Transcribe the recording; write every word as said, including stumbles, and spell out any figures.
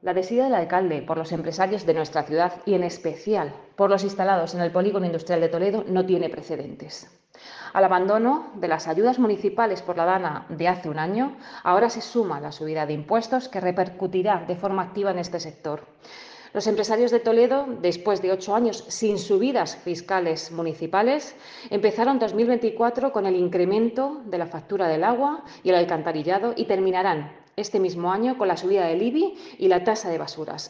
La desidia del alcalde por los empresarios de nuestra ciudad y, en especial, por los instalados en el Polígono Industrial de Toledo no tiene precedentes. Al abandono de las ayudas municipales por la DANA de hace un año, ahora se suma la subida de impuestos que repercutirá de forma activa en este sector. Los empresarios de Toledo, después de ocho años sin subidas fiscales municipales, empezaron dos mil veinticuatro con el incremento de la factura del agua y el alcantarillado y terminarán este mismo año con la subida del I B I y la tasa de basuras.